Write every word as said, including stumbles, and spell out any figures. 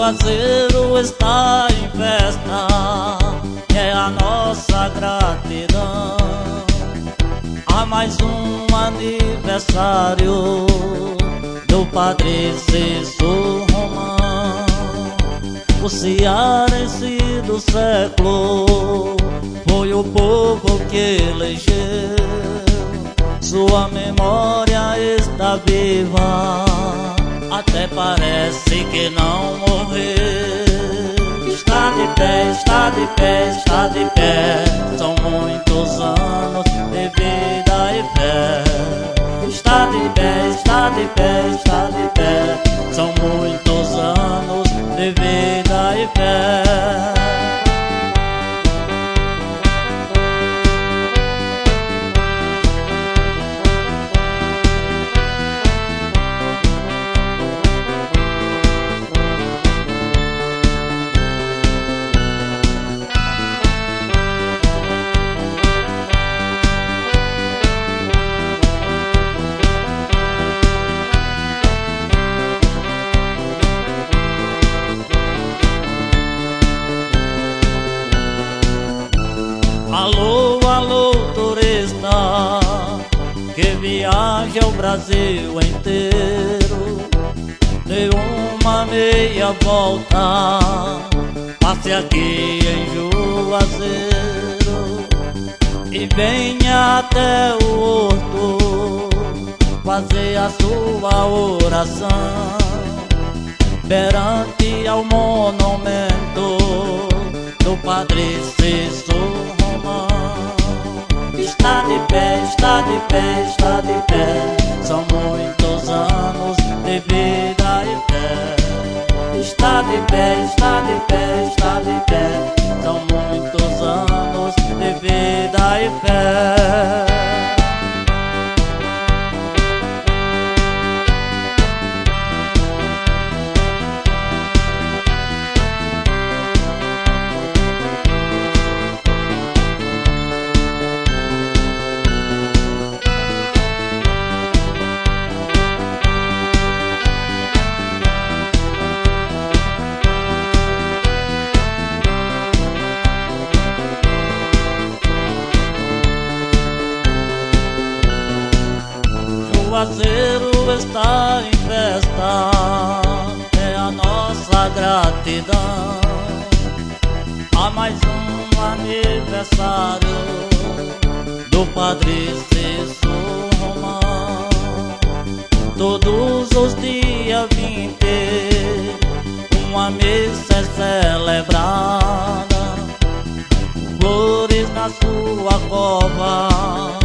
Juazeiro está em festa, é a nossa gratidão a mais um aniversário do Padre Cício Romão. O cearense do século foi o povo que elegeu, sua memória está viva, até parece que não morreu. Está de pé, está de pé, está de pé, são muitos anos de vida e fé. Está de pé, está de pé, está de pé, são muitos anos de vida e fé. Alô, alô, turista que viaja o Brasil inteiro, dê uma meia volta, passe aqui em Juazeiro e venha até o horto fazer a sua oração perante ao monumento do Padre Cício. Está de pé, está de pé, está de pé, são muitos anos de vida e fé. Está de pé, está de pé, está de pé, são muitos anos de vida e fé. Juazeiro está em festa, é a nossa gratidão a mais um aniversário do Padre Cício Romão. Todos os dias vinte uma missa é celebrada, flores na sua cova